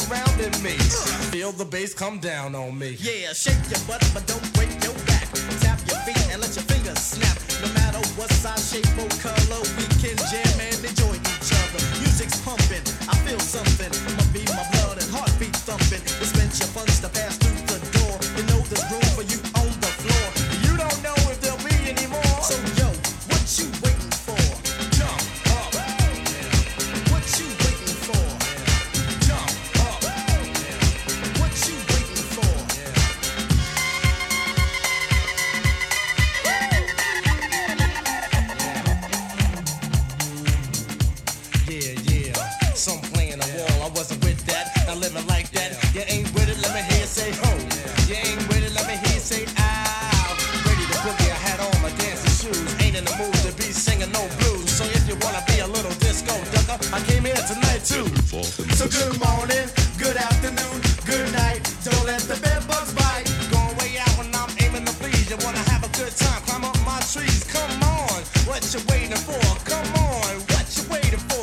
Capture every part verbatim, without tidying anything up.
surrounding me. Feel the bass come down on me. Yeah, shake your butt, but don't break your back. Tap your feet and let your fingers snap. No matter what size, shape, or color, we can jam and enjoy each other. Music's pumping, I feel something. Must be my blood and heartbeat thumping. Dispense your funds to pass through the door. You know there's room for you on the floor. You don't know if there'll be any more. So yo, what you waiting for? Jump up. What you waiting for? Jump up. What you waiting for? Yeah, yeah. Some playing the wall. I wasn't with that. Not living like that. You ain't with it. Let me hear you say ho. You ain't with it. Let me hear you say ow. Ready to boogie. I had on my dancing shoes. Ain't in the mood to be singing no blues. So if you wanna be a little disco ducker, I came here tonight too. So good morning, good afternoon, good night. Don't let the bed bugs bite. Going way out when I'm aiming to please. You wanna have a good time? Climb up my trees. Come on. What you waiting for? Come on. What you waiting for?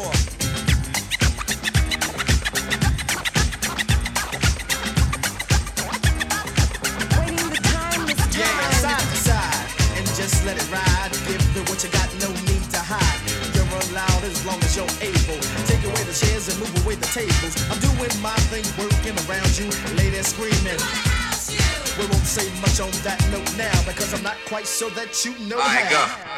Waiting the time is Yeah, time. side to side, and just let it ride. Give it what you got, no need to hide. You're allowed as long as you're able. Take away the chairs and move away the tables. I'm doing my thing, working around you, ladies screaming. We won't say much on that note now because I'm not quite sure that you know All right, how. go.